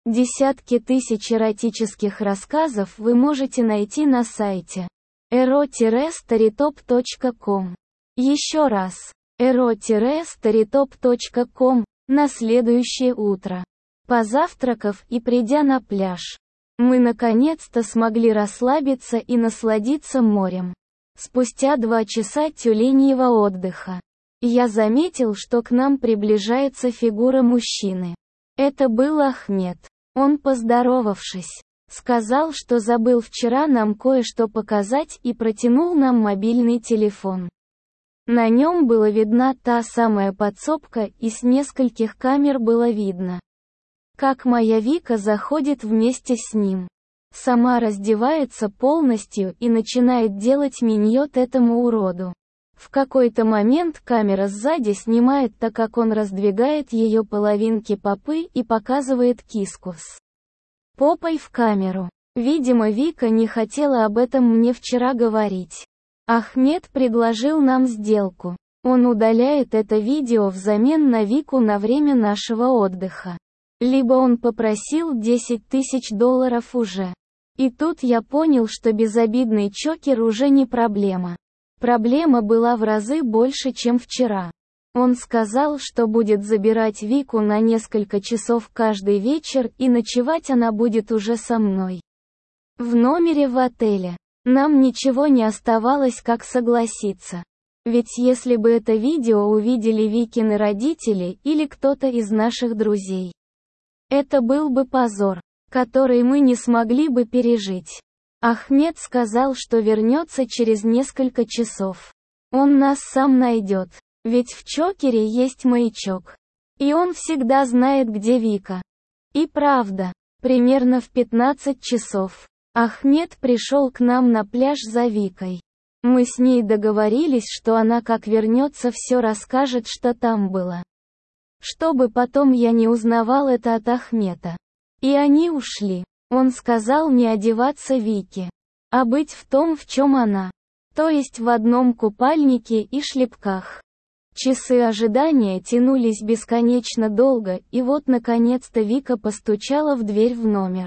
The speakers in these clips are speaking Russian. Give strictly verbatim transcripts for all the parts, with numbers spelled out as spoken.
Десятки тысяч эротических рассказов вы можете найти на сайте эро старитоп точка ком. Еще раз, эро старитоп точка ком. На следующее утро, позавтракав и придя на пляж, мы наконец-то смогли расслабиться и насладиться морем. Спустя два часа тюленьего отдыха, я заметил, что к нам приближается фигура мужчины. Это был Ахмед. Он, поздоровавшись, сказал, что забыл вчера нам кое-что показать и протянул нам мобильный телефон. На нем была видна та самая подсобка, и с нескольких камер было видно, как моя Вика заходит вместе с ним. Сама раздевается полностью и начинает делать миньот этому уроду. В какой-то момент камера сзади снимает, так как он раздвигает ее половинки попы и показывает киску с попой в камеру. Видимо, Вика не хотела об этом мне вчера говорить. Ахмед предложил нам сделку. Он удаляет это видео взамен на Вику на время нашего отдыха. Либо он попросил десять тысяч долларов уже. И тут я понял, что безобидный чокер уже не проблема. Проблема была в разы больше, чем вчера. Он сказал, что будет забирать Вику на несколько часов каждый вечер, и ночевать она будет уже со мной в номере в отеле. Нам ничего не оставалось, как согласиться. Ведь если бы это видео увидели Викины родители или кто-то из наших друзей, это был бы позор, который мы не смогли бы пережить. Ахмед сказал, что вернется через несколько часов. Он нас сам найдет, ведь в чокере есть маячок. И он всегда знает, где Вика. И правда, примерно в пятнадцать часов, Ахмед пришел к нам на пляж за Викой. Мы с ней договорились, что она как вернется, все расскажет, что там было. Чтобы потом я не узнавал это от Ахмеда. И они ушли. Он сказал не одеваться Вике, а быть в том, в чем она. То есть в одном купальнике и шлепках. Часы ожидания тянулись бесконечно долго, и вот наконец-то Вика постучала в дверь в номер.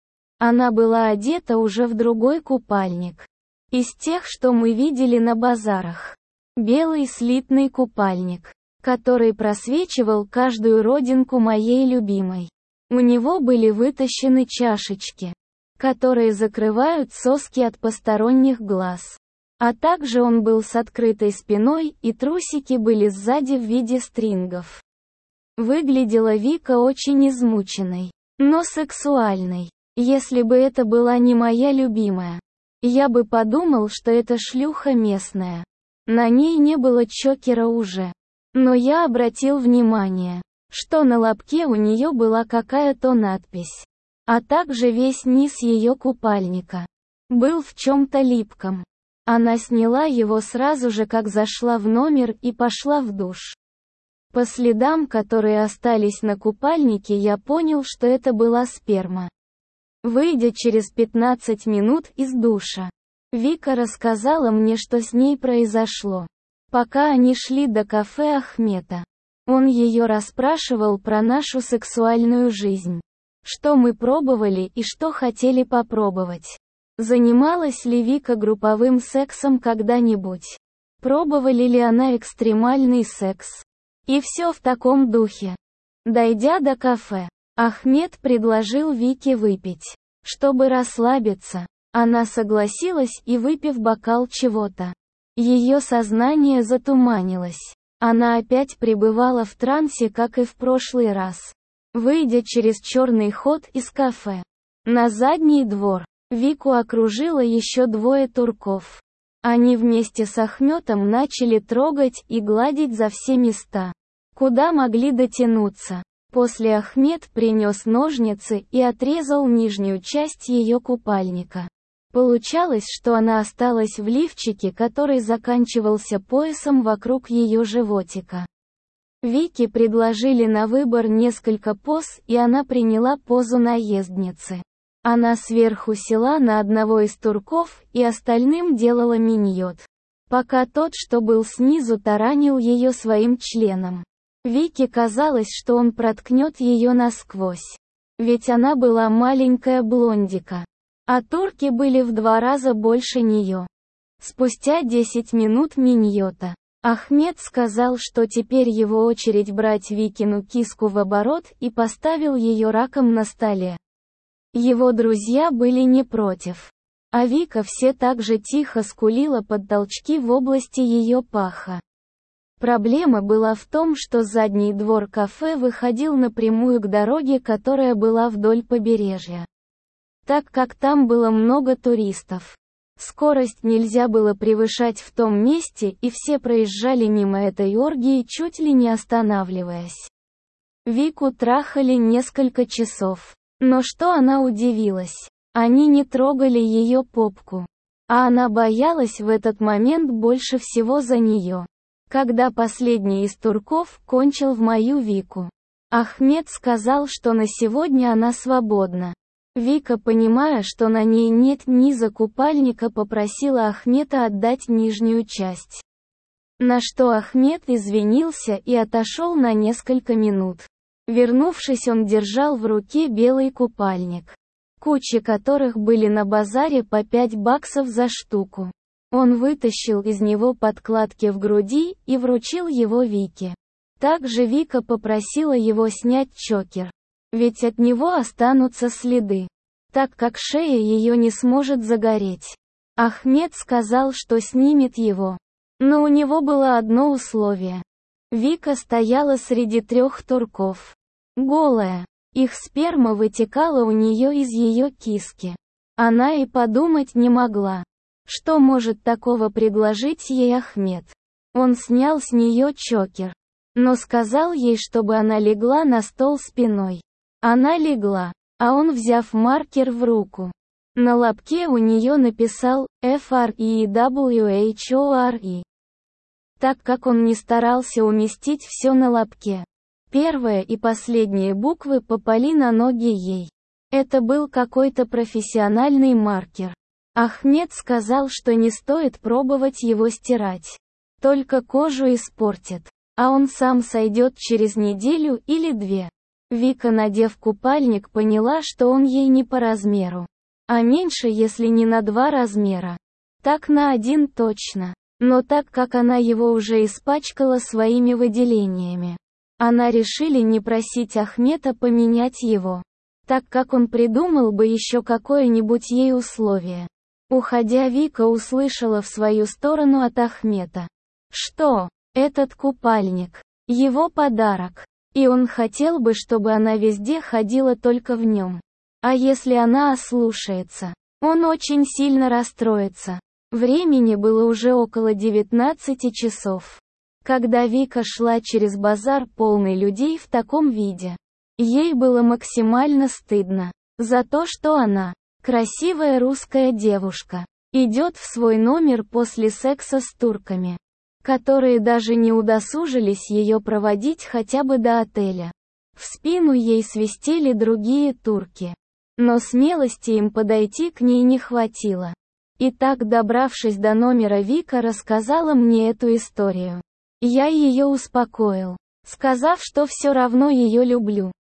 Она была одета уже в другой купальник. Из тех, что мы видели на базарах. Белый слитный купальник, который просвечивал каждую родинку моей любимой. У него были вытащены чашечки, которые закрывают соски от посторонних глаз. А также он был с открытой спиной, и трусики были сзади в виде стрингов. Выглядела Вика очень измученной, но сексуальной. Если бы это была не моя любимая, я бы подумал, что это шлюха местная. На ней не было чокера уже. Но я обратил внимание, что на лобке у нее была какая-то надпись. А также весь низ ее купальника был в чем-то липком. Она сняла его сразу же, как зашла в номер, и пошла в душ. По следам, которые остались на купальнике, я понял, что это была сперма. Выйдя через пятнадцать минут из душа, Вика рассказала мне, что с ней произошло. Пока они шли до кафе Ахмеда, он ее расспрашивал про нашу сексуальную жизнь. Что мы пробовали и что хотели попробовать. Занималась ли Вика групповым сексом когда-нибудь? Пробовали ли она экстремальный секс? И все в таком духе. Дойдя до кафе, Ахмед предложил Вике выпить, чтобы расслабиться. Она согласилась и, выпив бокал чего-то, ее сознание затуманилось. Она опять пребывала в трансе, как и в прошлый раз. Выйдя через черный ход из кафе на задний двор, Вику окружило еще двое турков. Они вместе с Ахметом начали трогать и гладить за все места, куда могли дотянуться. После Ахмед принес ножницы и отрезал нижнюю часть ее купальника. Получалось, что она осталась в лифчике, который заканчивался поясом вокруг ее животика. Вике предложили на выбор несколько поз, и она приняла позу наездницы. Она сверху села на одного из турков и остальным делала миньот, пока тот, что был снизу, таранил ее своим членом. Вике казалось, что он проткнет ее насквозь. Ведь она была маленькая блондика. А турки были в два раза больше нее. Спустя десять минут миньота. Ахмед сказал, что теперь его очередь брать Викину киску в оборот, и поставил ее раком на столе. Его друзья были не против. А Вика все так же тихо скулила под толчки в области ее паха. Проблема была в том, что задний двор кафе выходил напрямую к дороге, которая была вдоль побережья. Так как там было много туристов. Скорость нельзя было превышать в том месте, и все проезжали мимо этой оргии, чуть ли не останавливаясь. Вику трахали несколько часов. Но что она удивилась? Они не трогали ее попку. А она боялась в этот момент больше всего за нее. Когда последний из турков кончил в мою Вику, Ахмед сказал, что на сегодня она свободна. Вика, понимая, что на ней нет низа купальника, попросила Ахмеда отдать нижнюю часть. На что Ахмед извинился и отошел на несколько минут. Вернувшись, он держал в руке белый купальник, кучи которых были на базаре по пять баксов за штуку. Он вытащил из него подкладки в груди и вручил его Вике. Также Вика попросила его снять чокер. Ведь от него останутся следы, так как шея ее не сможет загореть. Ахмед сказал, что снимет его. Но у него было одно условие. Вика стояла среди трех турков. Голая. Их сперма вытекала у нее из ее киски. Она и подумать не могла, что может такого предложить ей Ахмед. Он снял с нее чокер, но сказал ей, чтобы она легла на стол спиной. Она легла, а он, взяв маркер в руку, на лобке у нее написал эф эр и дабл ю эйч о эр и. Так как он не старался уместить все на лобке, первые и последние буквы попали на ноги ей. Это был какой-то профессиональный маркер. Ахмед сказал, что не стоит пробовать его стирать. Только кожу испортит, а он сам сойдет через неделю или две. Вика, надев купальник, поняла, что он ей не по размеру. А меньше, если не на два размера. Так на один точно. Но так как она его уже испачкала своими выделениями, она решили не просить Ахмеда поменять его, так как он придумал бы еще какое-нибудь ей условие. Уходя, Вика услышала в свою сторону от Ахмеда, что этот купальник – его подарок, и он хотел бы, чтобы она везде ходила только в нем. А если она ослушается, он очень сильно расстроится. Времени было уже около девятнадцати часов. Когда Вика шла через базар, полный людей в таком виде, ей было максимально стыдно за то, что она, красивая русская девушка, идет в свой номер после секса с турками, которые даже не удосужились ее проводить хотя бы до отеля. В спину ей свистели другие турки, но смелости им подойти к ней не хватило. И так, добравшись до номера, Вика рассказала мне эту историю. Я ее успокоил, сказав, что все равно ее люблю.